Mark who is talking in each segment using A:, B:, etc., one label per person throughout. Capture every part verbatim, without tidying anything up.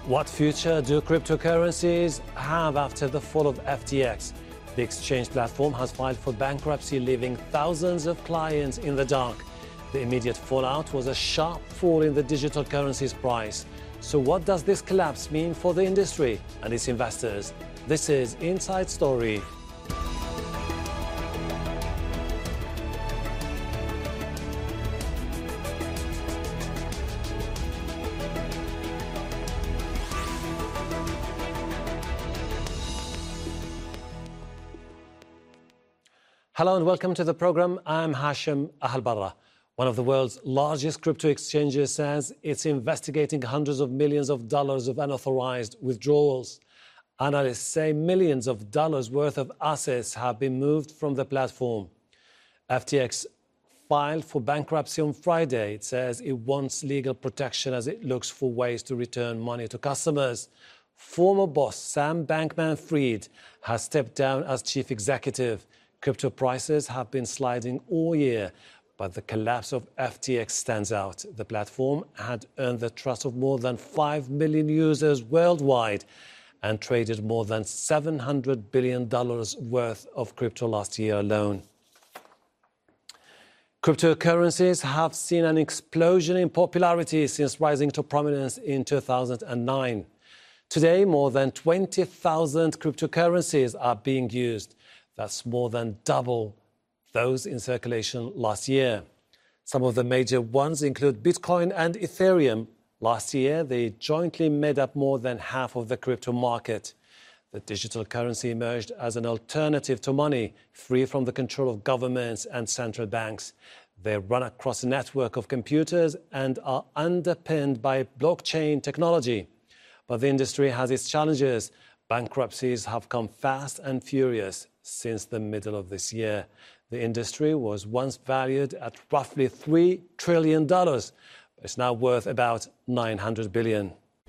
A: What future do cryptocurrencies have after the fall of F T X? The exchange platform has filed for bankruptcy, leaving thousands of clients in the dark. The immediate fallout was a sharp fall in the digital currency's price. So what does this collapse mean for the industry and its investors? This is Inside Story. Hello and welcome to the program. I'm Hashim Ahalbarra. One of the world's largest crypto exchanges says it's investigating hundreds of millions of dollars of unauthorized withdrawals. Analysts say millions of dollars worth of assets have been moved from the platform. F T X filed for bankruptcy on Friday. It says it wants legal protection as it looks for ways to return money to customers. Former boss Sam Bankman-Fried has stepped down as chief executive. Crypto prices have been sliding all year, but the collapse of F T X stands out. The platform had earned the trust of more than five million users worldwide and traded more than seven hundred billion dollars worth of crypto last year alone. Cryptocurrencies have seen an explosion in popularity since rising to prominence in two thousand nine. Today, more than twenty thousand cryptocurrencies are being used. That's more than double those in circulation last year. Some of the major ones include Bitcoin and Ethereum. Last year, they jointly made up more than half of the crypto market. The digital currency emerged as an alternative to money, free from the control of governments and central banks. They run across a network of computers and are underpinned by blockchain technology. But the industry has its challenges. Bankruptcies have come fast and furious since the middle of this year. The industry was once valued at roughly three trillion dollars. It's now worth about nine hundred billion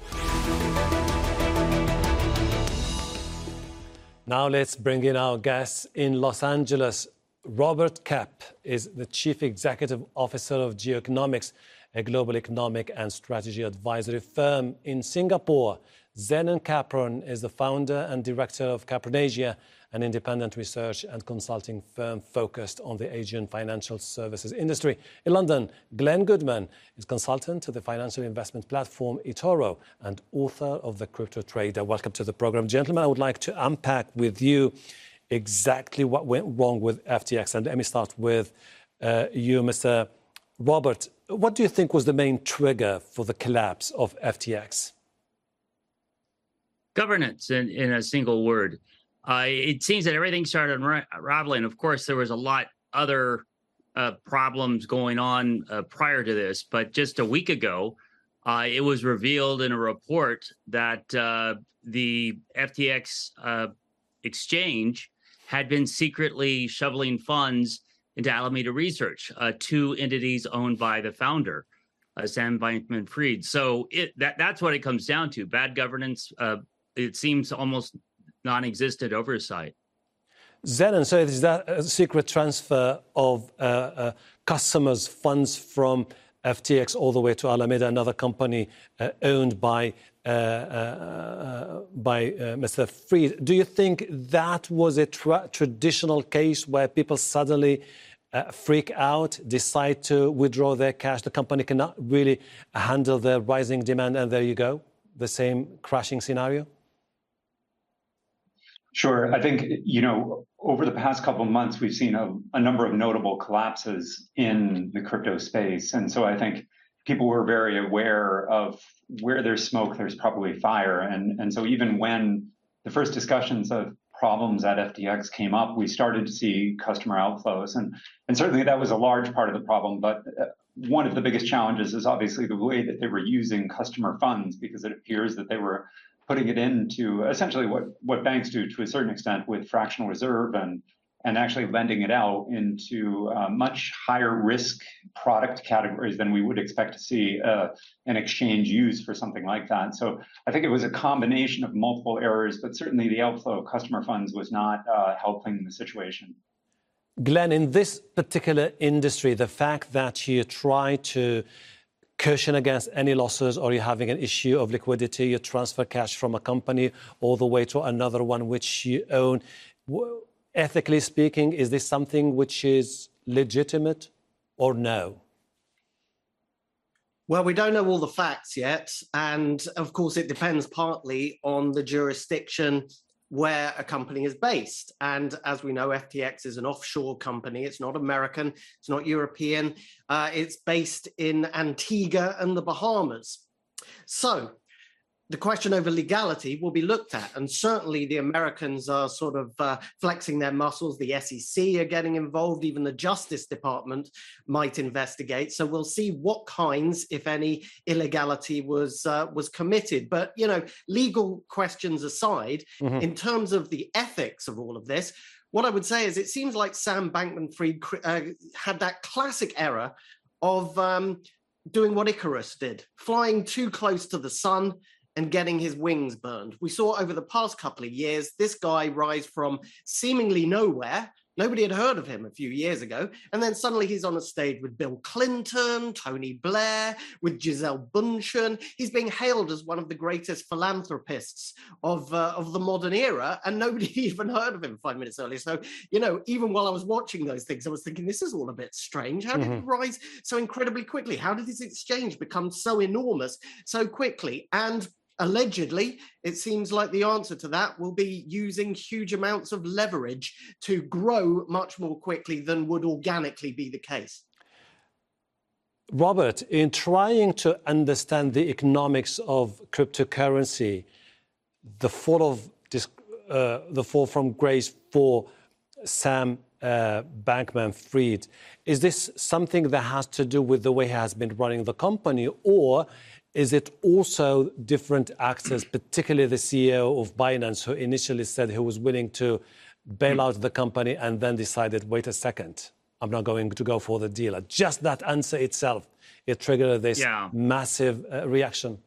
A: dollars. Now let's bring in our guests in Los Angeles. Robert Kapp is the Chief Executive Officer of Geoeconomics, a global economic and strategy advisory firm in Singapore. Zenon Capron is the founder and director of Capron Asia, an independent research and consulting firm focused on the Asian financial services industry. In London, Glenn Goodman is consultant to the financial investment platform eToro and author of The Crypto Trader. Welcome to the program. Gentlemen, I would like to unpack with you exactly what went wrong with F T X. And let me start with uh, you, Mister Robert. What do you think was the main trigger for the collapse of F T X?
B: Governance, in, in a single word. Uh, it seems that everything started unraveling. Of course, there was a lot other uh, problems going on uh, prior to this, but just a week ago, uh, it was revealed in a report that uh, the F T X uh, exchange had been secretly shoveling funds into Alameda Research, uh, two entities owned by the founder, uh, Sam Bankman-Fried. So it, that that's what it comes down to: bad governance. Uh, it seems almost non-existent oversight.
A: Zenon, so is that a secret transfer of uh, uh, customers' funds from F T X all the way to Alameda, another company uh, owned by uh, uh, by uh, Mister Fried? Do you think that was a tra- traditional case where people suddenly uh, freak out, decide to withdraw their cash? The company cannot really handle the rising demand, and there you go, the same crashing scenario?
C: Sure. I think, you know, over the past couple of months, we've seen a, a number of notable collapses in the crypto space. And so I think people were very aware of where there's smoke, there's probably fire. And, and so even when the first discussions of problems at F T X came up, we started to see customer outflows. And, and certainly that was a large part of the problem. But one of the biggest challenges is obviously the way that they were using customer funds, because it appears that they were putting it into essentially what, what banks do to a certain extent with fractional reserve and, and actually lending it out into uh, much higher risk product categories than we would expect to see uh, an exchange used for something like that. So I think it was a combination of multiple errors, but certainly the outflow of customer funds was not uh, helping the situation.
A: Glenn, in this particular industry, the fact that you try to cushion against any losses, or you're having an issue of liquidity, you transfer cash from a company all the way to another one which you own. Ethically speaking, is this something which is legitimate or no?
D: Well, we don't know all the facts yet. And of course, it depends partly on the jurisdiction where a company is based. And as we know, F T X is an offshore company. It's not American, it's not European. Uh, it's based in Antigua and the Bahamas. So the question over legality will be looked at. And certainly the Americans are sort of uh, flexing their muscles. The S E C are getting involved. Even the Justice Department might investigate. So we'll see what kinds, if any, illegality was uh, was committed. But, you know, legal questions aside, mm-hmm. in terms of the ethics of all of this, what I would say is it seems like Sam Bankman-Fried uh, had that classic error of um, doing what Icarus did, flying too close to the sun and getting his wings burned. We saw over the past couple of years, this guy rise from seemingly nowhere. Nobody had heard of him a few years ago. And then suddenly he's on a stage with Bill Clinton, Tony Blair, with Gisele Bundchen. He's being hailed as one of the greatest philanthropists of, uh, of the modern era. And nobody even heard of him five minutes earlier. So, you know, even while I was watching those things, I was thinking, this is all a bit strange. How did mm-hmm. it rise so incredibly quickly? How did this exchange become so enormous so quickly? And allegedly, it seems like the answer to that will be using huge amounts of leverage to grow much more quickly than would organically be the case.
A: Robert, in trying to understand the economics of cryptocurrency, the fall of this, uh, the fall from grace for Sam uh, Bankman-Fried, is this something that has to do with the way he has been running the company, or is it also different actors, particularly the C E O of Binance, who initially said he was willing to bail out the company and then decided, wait a second, I'm not going to go for the deal. Just that answer itself, it triggered this yeah. massive uh, reaction.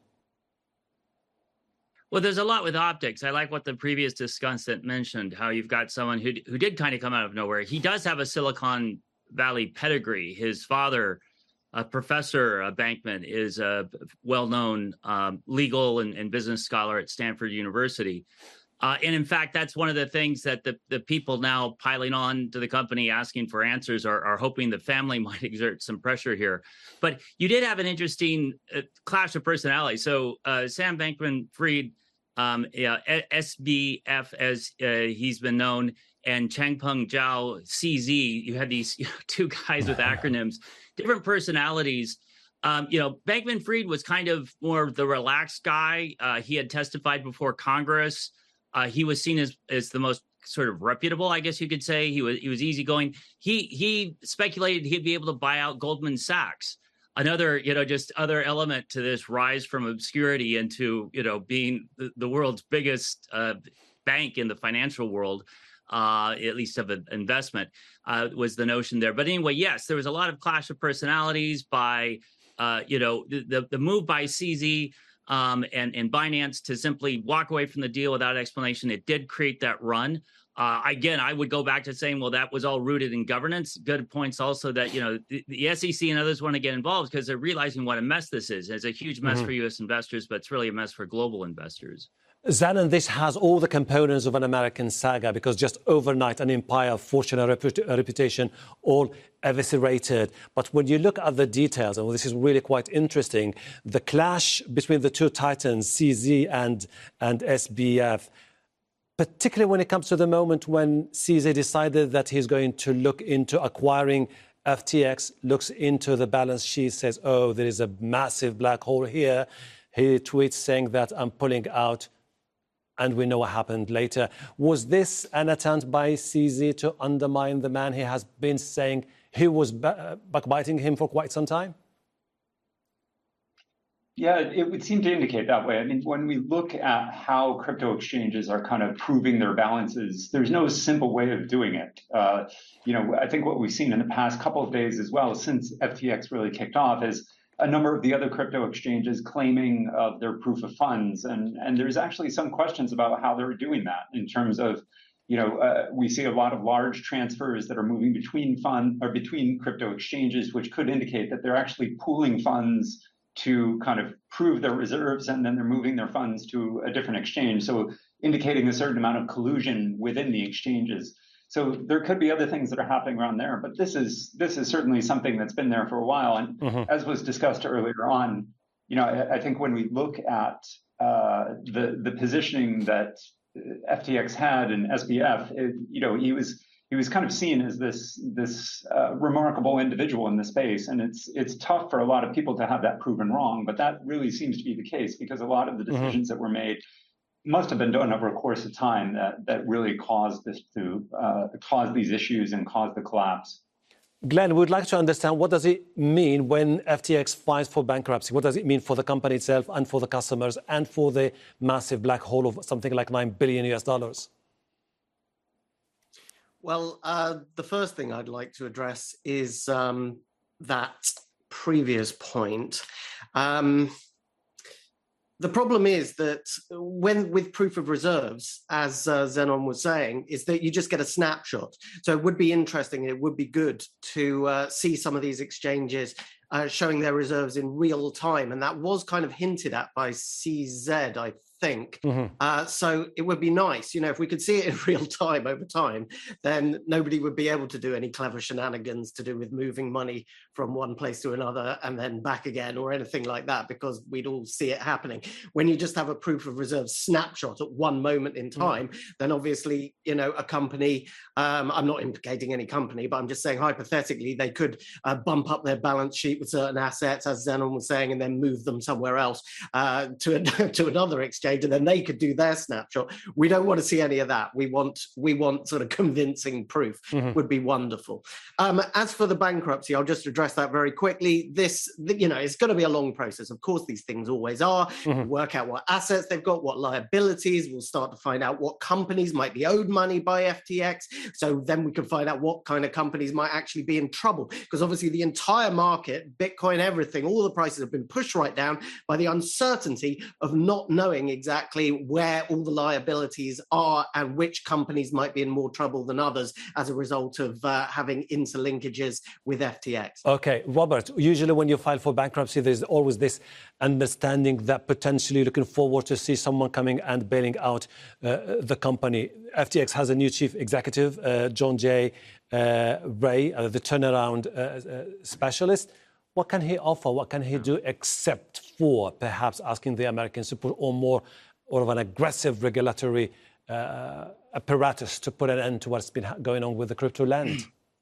B: Well, there's a lot with optics. I like what the previous discussant mentioned, how you've got someone who, who did kind of come out of nowhere. He does have a Silicon Valley pedigree. His father, Uh, Professor uh, Bankman, is a well-known um, legal and, and business scholar at Stanford University. Uh, and in fact, that's one of the things that the, the people now piling on to the company asking for answers are, are hoping the family might exert some pressure here. But you did have an interesting uh, clash of personality. So uh, Sam Bankman-Fried, um, yeah, S B F as uh, he's been known, and Changpeng Zhao, C Z, you had these you know, two guys with acronyms, different personalities. Um, you know, Bankman-Fried was kind of more of the relaxed guy. Uh, he had testified before Congress. Uh, he was seen as, as the most sort of reputable, I guess you could say. He was he was easygoing. He he speculated he'd be able to buy out Goldman Sachs. Another, you know, just other element to this rise from obscurity into, you know, being the, the world's biggest uh, bank in the financial world. Uh, at least of an investment, uh, was the notion there. But anyway, yes, there was a lot of clash of personalities by, uh, you know, the, the move by C Z um, and, and Binance to simply walk away from the deal without explanation. It did create that run. Uh, again, I would go back to saying, well, that was all rooted in governance. Good points also that, you know, the, the S E C and others want to get involved because they're realizing what a mess this is. It's a huge mess mm-hmm. for U S investors, but it's really a mess for global investors.
A: Zanan, this has all the components of an American saga because just overnight an empire, fortune, and reput- reputation all eviscerated. But when you look at the details, and this is really quite interesting, the clash between the two titans, C Z and, and S B F, particularly when it comes to the moment when C Z decided that he's going to look into acquiring F T X, looks into the balance sheet, says, oh, there is a massive black hole here. He tweets saying that I'm pulling out. And we know what happened later. Was this an attempt by C Z to undermine the man he has been saying he was backbiting him for quite some time?
C: Yeah, it would seem to indicate that way. I mean, when we look at how crypto exchanges are kind of proving their balances, there's no simple way of doing it. Uh, you know, I think what we've seen in the past couple of days as well, since F T X really kicked off, is a number of the other crypto exchanges claiming uh, their proof of funds. And, and there's actually some questions about how they're doing that in terms of, you know, uh, we see a lot of large transfers that are moving between fund or between crypto exchanges, which could indicate that they're actually pooling funds to kind of prove their reserves, and then they're moving their funds to a different exchange. So indicating a certain amount of collusion within the exchanges. So there could be other things that are happening around there, but this is this is certainly something that's been there for a while. And mm-hmm. as was discussed earlier on, you know, I, I think when we look at uh, the the positioning that F T X had in S B F, it, you know, he was he was kind of seen as this this uh, remarkable individual in the space, and it's it's tough for a lot of people to have that proven wrong. But that really seems to be the case, because a lot of the decisions mm-hmm. that were made must have been done over a course of time that that really caused this to uh, cause these issues and cause the collapse.
A: Glenn, we'd like to understand, what does it mean when F T X files for bankruptcy? What does it mean for the company itself and for the customers and for the massive black hole of something like nine billion U S dollars?
D: Well, uh, the first thing I'd like to address is um, that previous point. Um, The problem is that when with proof of reserves, as uh, Zenon was saying, is that you just get a snapshot. So it would be interesting, it would be good to uh, see some of these exchanges uh, showing their reserves in real time. And that was kind of hinted at by C Z, I think. Mm-hmm. Uh, so it would be nice, you know, if we could see it in real time over time, then nobody would be able to do any clever shenanigans to do with moving money from one place to another and then back again or anything like that, because we'd all see it happening. When you just have a proof of reserve snapshot at one moment in time, mm-hmm. then obviously, you know, a company, um, I'm not implicating any company, but I'm just saying hypothetically, they could uh, bump up their balance sheet with certain assets, as Zenon was saying, and then move them somewhere else uh, to, a, to another exchange. And then they could do their snapshot. We don't want to see any of that. We want we want sort of convincing proof. Mm-hmm. Would be wonderful. Um, as for the bankruptcy, I'll just address that very quickly. This, you know, it's going to be a long process. Of course, these things always are. Mm-hmm. Work out what assets they've got, what liabilities. We'll start to find out what companies might be owed money by F T X. So then we can find out what kind of companies might actually be in trouble. Because obviously the entire market, Bitcoin, everything, all the prices have been pushed right down by the uncertainty of not knowing exactly where all the liabilities are and which companies might be in more trouble than others as a result of uh, having interlinkages with F T X.
A: Okay, Robert, usually when you file for bankruptcy, there's always this understanding that potentially looking forward to see someone coming and bailing out uh, the company. F T X has a new chief executive, uh, John J. Uh, Ray, uh, the turnaround uh, uh, specialist. What can he offer? What can he do except for perhaps asking the Americans to put on more or of an aggressive regulatory uh, apparatus to put an end to what's been going on with the crypto land?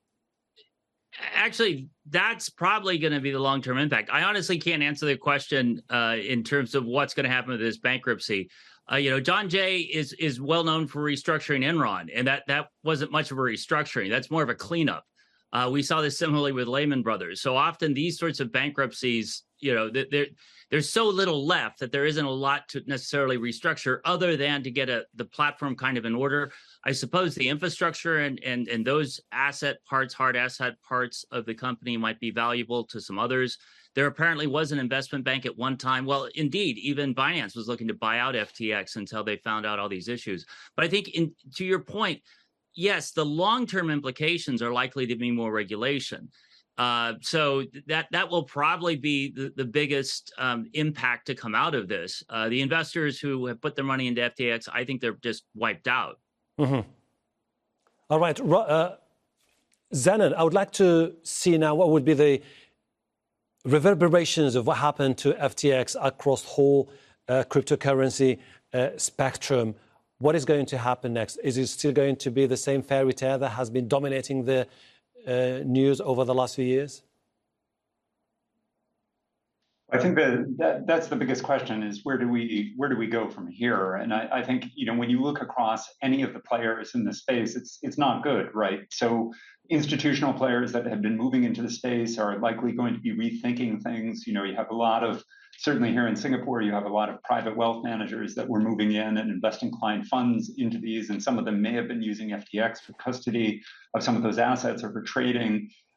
B: Actually, that's probably going to be the long-term impact. I honestly can't answer the question uh, in terms of what's going to happen with this bankruptcy. Uh, you know, John Jay is is well known for restructuring Enron, and that that wasn't much of a restructuring. That's more of a cleanup. Uh, we saw this similarly with Lehman Brothers. So often these sorts of bankruptcies, you know, there there's so little left that there isn't a lot to necessarily restructure other than to get a the platform kind of in order. I suppose the infrastructure and and and those asset parts, hard asset parts of the company might be valuable to some others. There apparently was an investment bank at one time. Well, indeed, even Binance was looking to buy out F T X until they found out all these issues. But I think in, to your point, yes, the long-term implications are likely to be more regulation. Uh, so that that will probably be the, the biggest um, impact to come out of this. Uh, the investors who have put their money into F T X, I think they're just wiped out.
A: Mm-hmm. All right. Uh, Zenon, I would like to see now what would be the reverberations of what happened to F T X across the whole uh, cryptocurrency uh, spectrum. What is going to happen next? Is it still going to be the same fairy tale that has been dominating the uh, news over the last few years?
C: I think that, that that's the biggest question: is where do we where do we go from here? And I, I think, you know, when you look across any of the players in the space, it's it's not good, right? So institutional players that have been moving into the space are likely going to be rethinking things. You know, you have a lot of, certainly here in Singapore, you have a lot of private wealth managers that were moving in and investing client funds into these, and some of them may have been using F T X for custody of some of those assets or for trading.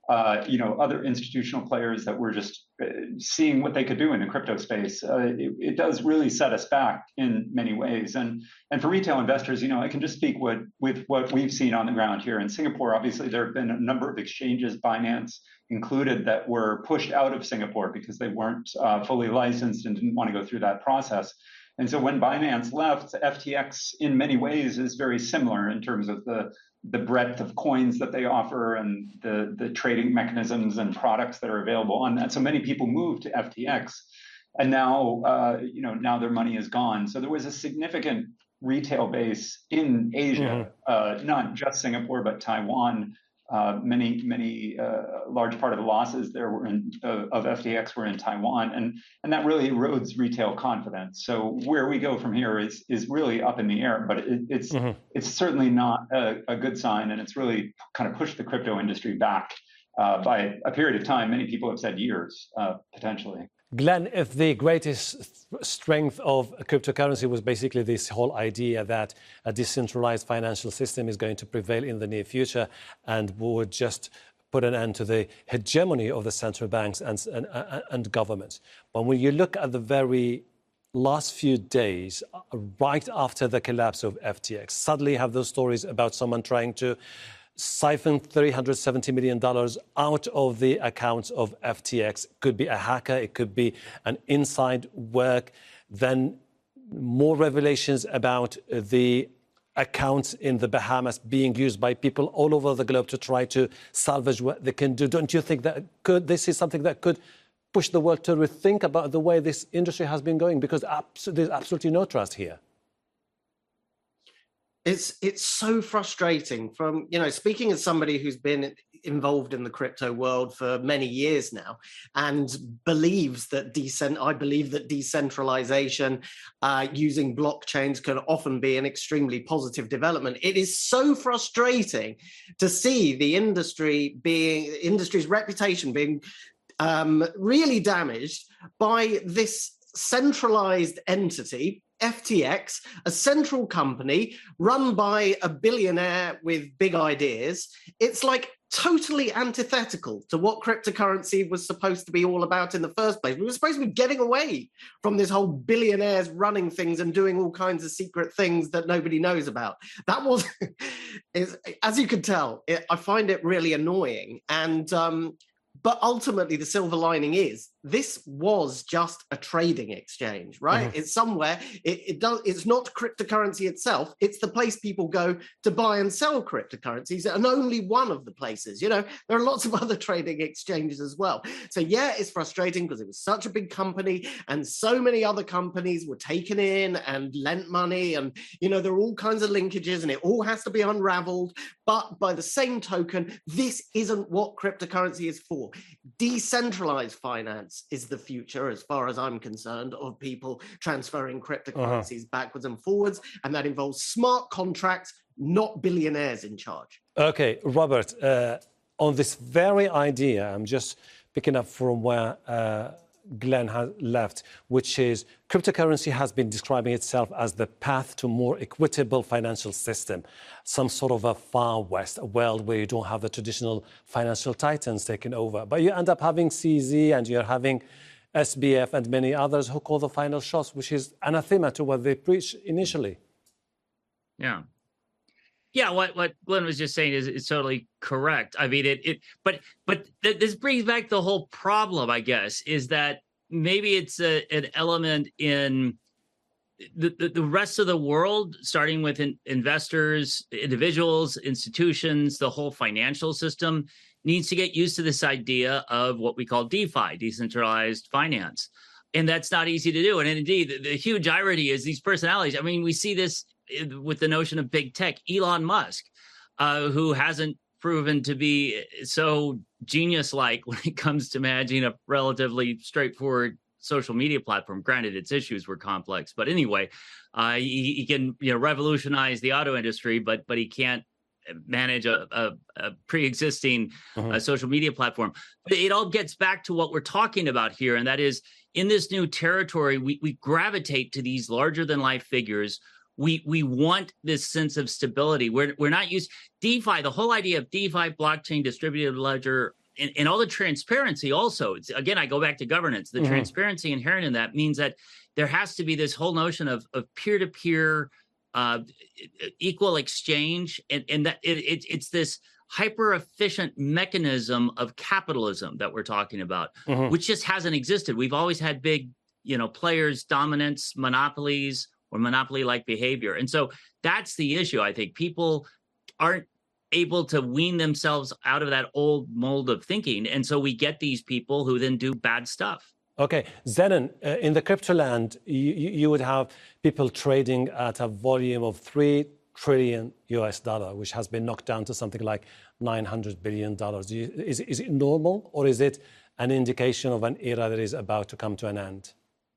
C: uh, you know, other institutional players that were just uh, seeing what they could do in the crypto space. Uh, it, it does really set us back in many ways. And and for retail investors, you know, I can just speak what, with what we've seen on the ground here in Singapore. Obviously, there have been a number of exchanges, Binance included, that were pushed out of Singapore because they weren't uh, fully licensed and didn't want to go through that process. And so when Binance left, F T X in many ways is very similar in terms of the, the breadth of coins that they offer and the, the trading mechanisms and products that are available on that. So many people moved to F T X, and now, uh, you know, now their money is gone. So there was a significant retail base in Asia, mm-hmm. uh, not just Singapore, but Taiwan. Uh, many, many uh, large part of the losses there were in, uh, of F T X were in Taiwan, and and that really erodes retail confidence. So where we go from here is is really up in the air, but it, it's mm-hmm. it's certainly not a, a good sign, and it's really kind of pushed the crypto industry back uh, by a period of time. Many people have said years, uh, potentially.
A: Glenn, if the greatest strength of cryptocurrency was basically this whole idea that a decentralized financial system is going to prevail in the near future and would just put an end to the hegemony of the central banks and, and, and governments. But when you look at the very last few days, right after the collapse of F T X, suddenly you have those stories about someone trying to siphon three hundred seventy million dollars out of the accounts of F T X. It could be a hacker, it could be an inside work. Then more revelations about the accounts in the Bahamas being used by people all over the globe to try to salvage what they can do. Don't you think that could this is something that could push the world to rethink about the way this industry has been going? Because abs- there's absolutely no trust here.
D: It's it's so frustrating. From, you know, speaking as somebody who's been involved in the crypto world for many years now and believes that decent, I believe that decentralization uh, using blockchains can often be an extremely positive development. It is so frustrating to see the industry being industry's reputation being um, really damaged by this centralized entity, F T X, a central company run by a billionaire with big ideas. It's like totally antithetical to what cryptocurrency was supposed to be all about in the first place. We were supposed to be getting away from this whole billionaires running things and doing all kinds of secret things that nobody knows about. That was, as you can tell, it, I find it really annoying. And um, but ultimately, the silver lining is this was just a trading exchange, right? Mm-hmm. It's somewhere. It, it does. It's not cryptocurrency itself. It's the place people go to buy and sell cryptocurrencies, and only one of the places. You know, there are lots of other trading exchanges as well. So yeah, it's frustrating because it was such a big company, and so many other companies were taken in and lent money, and you know there are all kinds of linkages, and it all has to be unraveled. But by the same token, this isn't what cryptocurrency is for. Decentralized finance is the future, as far as I'm concerned, of people transferring cryptocurrencies uh-huh. backwards and forwards, and that involves smart contracts, not billionaires in charge.
A: Okay, Robert, uh, on this very idea, I'm just picking up from where uh, Glenn has left, which is cryptocurrency has been describing itself as the path to more equitable financial system, some sort of a far west, a world where you don't have the traditional financial titans taking over. But you end up having C Z and you're having S B F and many others who call the final shots, which is anathema to what they preached initially.
B: Yeah. Yeah, what, what Glenn was just saying is, is totally correct. I mean, it, it but but th- this brings back the whole problem, I guess, is that maybe it's a, an element in the, the, the rest of the world, starting with in, investors, individuals, institutions, the whole financial system needs to get used to this idea of what we call DeFi, decentralized finance. And that's not easy to do. And indeed, the, the huge irony is these personalities. I mean, we see this with the notion of big tech. Elon Musk, uh, who hasn't proven to be so genius-like when it comes to managing a relatively straightforward social media platform. Granted, its issues were complex, but anyway, uh, he, he can you know revolutionize the auto industry, but but he can't manage a, a, a pre-existing uh-huh. uh, social media platform. But it all gets back to what we're talking about here, and that is in this new territory, we we gravitate to these larger-than-life figures. We we want this sense of stability. We're we're not used DeFi. The whole idea of DeFi, blockchain, distributed ledger, and, and all the transparency also, it's, again, I go back to governance, the mm-hmm. transparency inherent in that means that there has to be this whole notion of, of peer-to-peer uh, equal exchange. And, and that it, it, it's this hyper-efficient mechanism of capitalism that we're talking about, mm-hmm. which just hasn't existed. We've always had big, you know, players, dominance, monopolies, or monopoly-like behavior. And so that's the issue. I think people aren't able to wean themselves out of that old mold of thinking. And so we get these people who then do bad stuff.
A: Okay, Zenon, uh, in the crypto land, you, you would have people trading at a volume of three trillion U S dollar, which has been knocked down to something like nine hundred billion dollars. You, is, is it normal, or is it an indication of an era that is about to come to an end?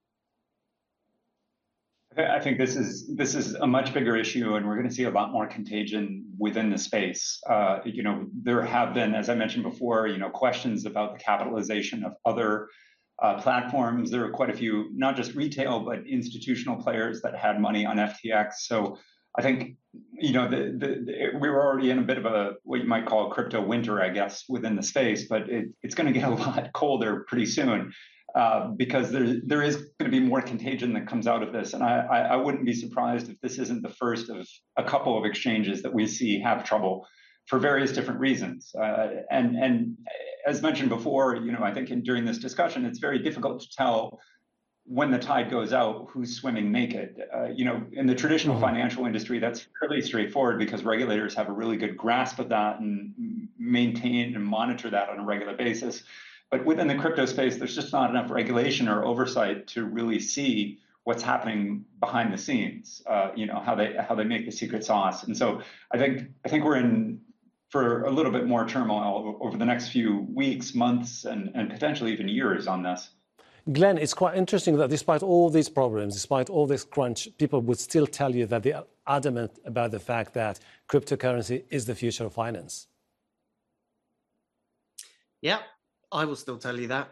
C: I think this is this is a much bigger issue, and we're going to see a lot more contagion within the space. Uh, you know, there have been, as I mentioned before, you know, questions about the capitalization of other uh, platforms. There are quite a few, not just retail, but institutional players that had money on F T X. So I think, you know, the, the, the, we were already in a bit of a, what you might call crypto winter, I guess, within the space, but it, it's going to get a lot colder pretty soon. Uh, because there, there is going to be more contagion that comes out of this. And I, I, I wouldn't be surprised if this isn't the first of a couple of exchanges that we see have trouble for various different reasons. Uh, and, and as mentioned before, you know, I think in, during this discussion, it's very difficult to tell when the tide goes out, who's swimming naked. Uh, you know, in the traditional mm-hmm. financial industry, that's fairly straightforward because regulators have a really good grasp of that and maintain and monitor that on a regular basis. But within the crypto space, there's just not enough regulation or oversight to really see what's happening behind the scenes. Uh, you know, how they how they make the secret sauce. And so I think I think we're in for a little bit more turmoil over the next few weeks, months, and, and potentially even years on this.
A: Glenn, it's quite interesting that despite all these problems, despite all this crunch, people would still tell you that they are adamant about the fact that cryptocurrency is the future of finance.
D: Yeah. I will still tell you that.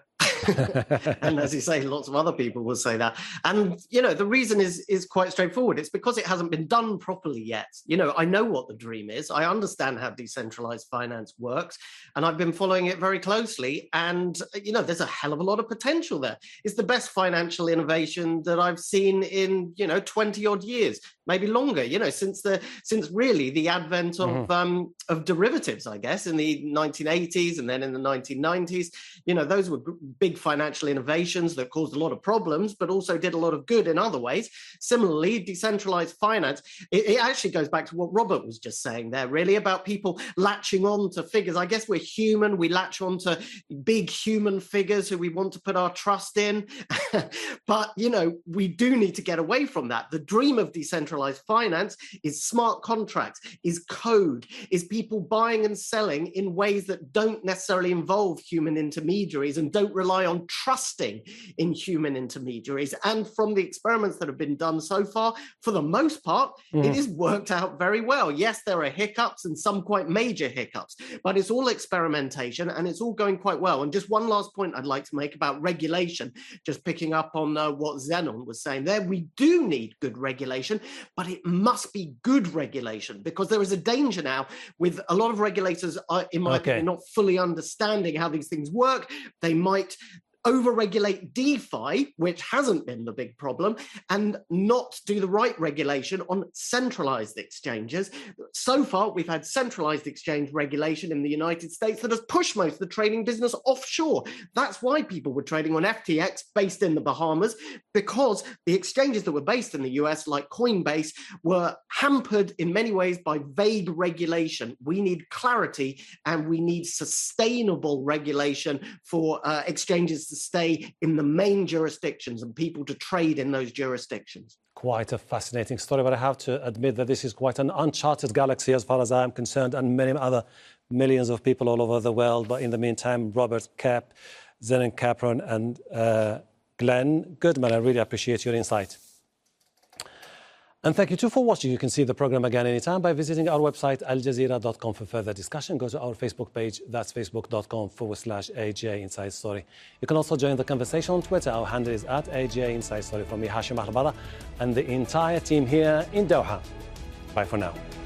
D: And as you say, lots of other people will say that. And, you know, the reason is is quite straightforward. It's because it hasn't been done properly yet. You know, I know what the dream is. I understand how decentralized finance works, and I've been following it very closely. And, you know, there's a hell of a lot of potential there. It's the best financial innovation that I've seen in, you know, twenty odd years, maybe longer, you know, since the since really the advent of mm-hmm. um, of derivatives, I guess, in the nineteen eighties and then in the nineteen nineties. You know, those were big financial innovations that caused a lot of problems, but also did a lot of good in other ways. Similarly, decentralized finance, it, it actually goes back to what Robert was just saying there, really, about people latching on to figures. I guess we're human. We latch on to big human figures who we want to put our trust in. But, you know, we do need to get away from that. The dream of decentralized finance is smart contracts, is code, is people buying and selling in ways that don't necessarily involve human intermediaries and don't rely on trusting in human intermediaries. And from the experiments that have been done so far, for the most part, mm. it has worked out very well. Yes, there are hiccups and some quite major hiccups, but it's all experimentation and it's all going quite well. And just one last point I'd like to make about regulation, just picking up on uh, what Zenon was saying there. We do need good regulation, but it must be good regulation, because there is a danger now with a lot of regulators, uh, in my
A: okay.
D: opinion, not fully understanding how these things work. They might over-regulate DeFi, which hasn't been the big problem, and not do the right regulation on centralized exchanges. So far, we've had centralized exchange regulation in the United States that has pushed most of the trading business offshore. That's why people were trading on F T X based in the Bahamas, because the exchanges that were based in the U S, like Coinbase, were hampered in many ways by vague regulation. We need clarity and we need sustainable regulation for uh, exchanges to stay in the main jurisdictions and people to trade in those jurisdictions.
A: Quite a fascinating story, but I have to admit that this is quite an uncharted galaxy as far as I am concerned, and many other millions of people all over the world. But in the meantime, Robert Kapp, Zenon Capron and uh, Glenn Goodman, I really appreciate your insight. And thank you too for watching. You can see the program again anytime by visiting our website, al jazeera dot com, for further discussion. Go to our Facebook page, that's facebook.com forward slash AJ Inside Story. You can also join the conversation on Twitter. Our handle is at A J Inside Story. From me, Hashim Ahbara, and the entire team here in Doha. Bye for now.